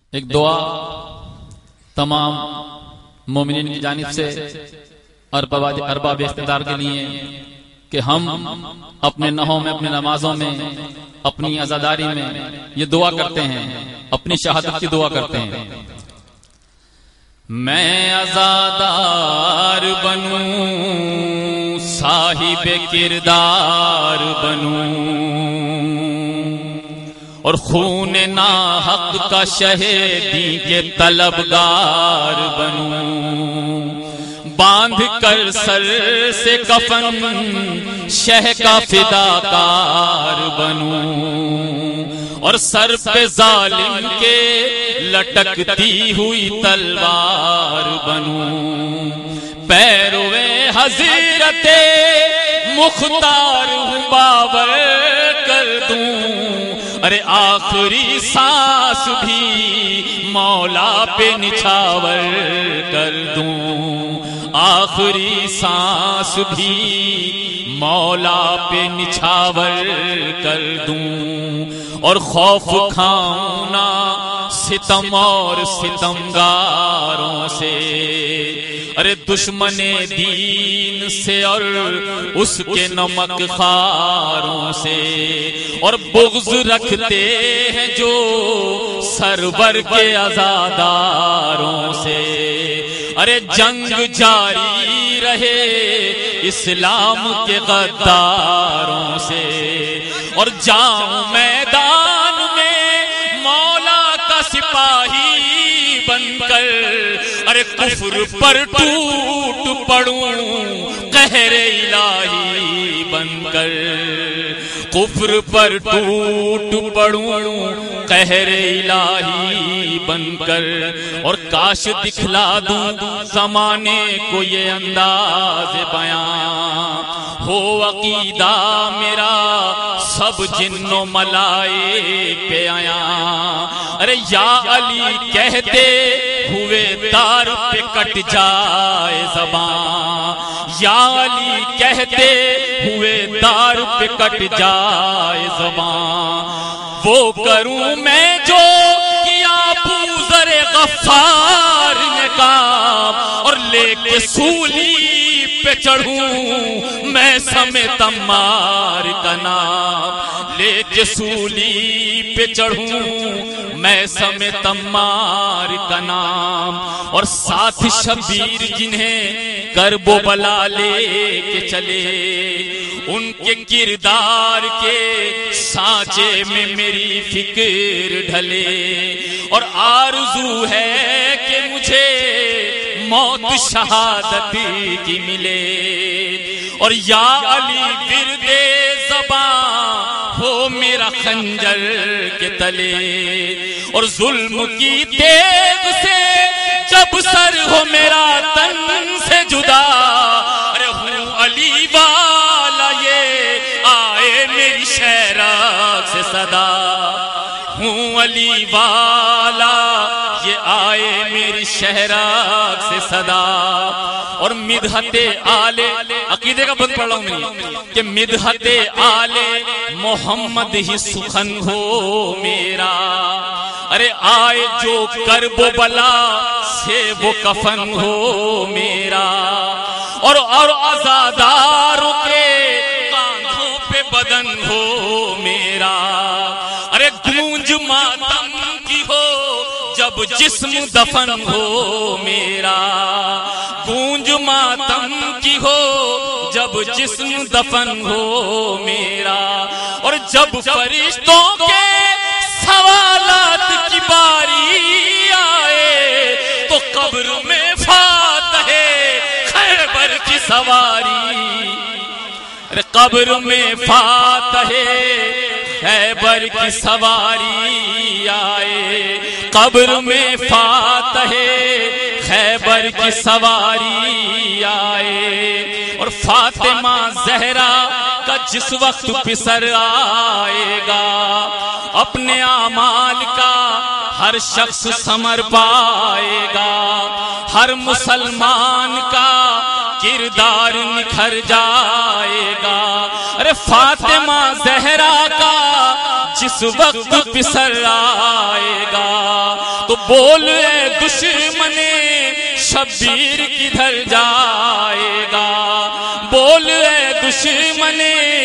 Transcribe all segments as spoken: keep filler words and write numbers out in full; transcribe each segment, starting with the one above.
ایک دعا تمام مومنین کی جانب سے ارباب اقتدار کے لیے کہ ہم اپنے نحوں میں، اپنے نمازوں میں، اپنی عزاداری میں یہ دعا کرتے ہیں، اپنی شہادت کی دعا کرتے ہیں. میں عزادار بنوں، صاحب کردار بنوں، اور خون ناحق کا شہیدی کے طلبگار بنوں، باندھ کر سر سے کفن شہ کا فداکار بنوں، اور سر پہ ظالم کے لٹکتی ہوئی تلوار بنوں، پیروے حضرت مختار ہوں باور کر دوں، ارے آخری سانس بھی مولا پہ نچھاور کر دوں، آخری سانس بھی مولا پہ نچھاور کر دوں، اور خوف کھاؤں نہ ستم اور ستمگاروں سے، ارے دشمن دین سے اور اس کے نمک خاروں سے، اور بغض رکھتے ہیں جو سرور کے عزاداروں سے، ارے جنگ جاری رہے اسلام کے غداروں سے، اور جاؤں میدان میں مولا کا سپاہی بن کر، ارے کفر پر ٹوٹ پڑوں قہر الہی بن کر، کفر پر ٹوٹ پڑوں قہر الہی بن کر، اور کاش دکھلا دوں زمانے کو یہ انداز بیان، ہو عقیدہ میرا سب جن و ملائک پہ آیا، ارے یا علی کہتے ہوئے دار پہ کٹ جائے زبان، یا علی کہتے ہوئے دار پہ کٹ جائے زبان، وہ کروں میں جو کیا بوذر غفار نے کام، اور لے کے سولی پہ چڑھوں میں سمیت عمار کا نام، لے کے سولی پہ چڑھوں میں سمیت عمار کا نام، اور ساتھ شبیر جنہیں کرب و بلا لے کے چلے، ان کے کردار کے سانچے میں میری فکر ڈھلے، اور آرزو ہے کہ مجھے موت شہادت کی ملے، اور یا علی ورد زباں ہو میرا خنجر کے تلے، اور ظلم کی تیغ سے جب سر ہو میرا تن سے جدا، ارے ہوں علی والا یہ آئے میری شہراگ سے صدا، ہوں علی والا یہ آئے میری شہراگ سے صدا، اور مدحت آل عقیدے کا بند پڑھ رہا ہوں میں کہ مدحت آل محمد ہی سخن ہو میرا، ارے آئے جو کرب و بلا سے وہ کفن ہو میرا، اور اور عزاداروں کے کاندھوں پہ بدن ہو میرا، ارے گونج ماتم کی ہو جب جسم دفن ہو میرا، گونج ماتم کی ہو جب جسم دفن ہو میرا، اور جب فرشتوں کے سوالات کی باری آئے تو قبر میں فاتح خیبر کی سواری، ارے قبر میں فاتح خیبر کی سواری آئے، قبر میں فاتح خیبر کی سواری آئے، اور فاطمہ زہرا کا جس وقت پسر آئے گا، اپنے اعمال کا ہر شخص ثمر پائے گا، ہر مسلمان کا کردار نکھر جائے گا، ارے فاطمہ زہرا کا جس وقت پسر آئے گا، تو بول اے دشمن شبیر کدھر جائے گا، بول اے دشمن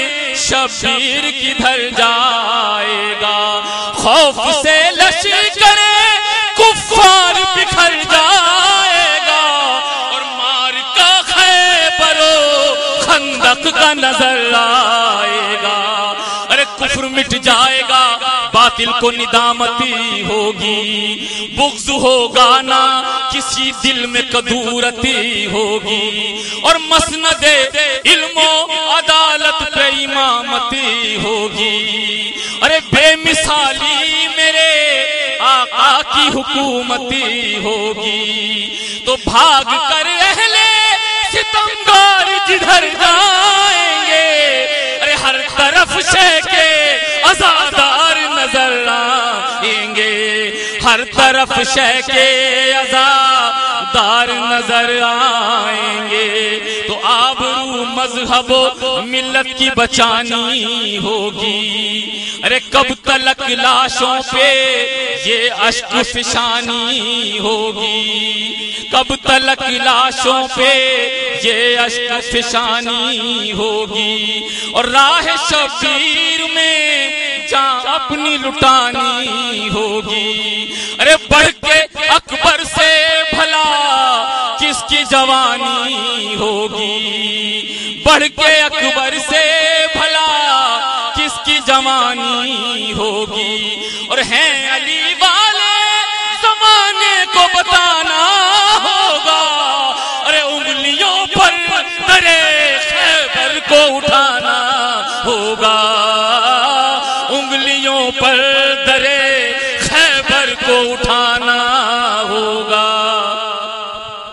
شبیر کدھر جائے گا، خوف سے لشکر کفار بکھر جائے گا، اور مار کا خیبر و خندق کا نظر آئے گا، ارے کفر مٹ جائے گا، باطل کو ندامتی ہوگی، بغض ہوگا نہ کسی دل میں کدورتی ہوگی، اور مسند علم و عدالت پہ امامتی ہوگی، ارے بے مثالی میرے آقا کی حکومتی ہوگی، تو بھاگ کر اہل ستمگار جدھر جائیں گے، ارے ہر طرف شیخے عزادار نظر آئیں گے، ہر طرف شیخے عزادار نظر آئیں گے، تو آبرو مذہب و ملت کی بچانی ہوگی، ارے کب تلک لاشوں پہ یہ اشک فشانی ہوگی، کب تلک لاشوں پہ یہ اشک فشانی ہوگی، اور راہ شبیر میں جان اپنی لٹانی ہوگی، ارے بڑھ کے اکبر سے بھلا کس کی جوانی ہوگی، بڑھ کے اکبر سے بھلا کس کی جوانی ہوگی، اور ہیں علی والے زمانے کو بتانا ہوگا، ارے انگلیوں پر درے خیبر کو اٹھانا ہوگا، انگلیوں پر درے خیبر کو اٹھانا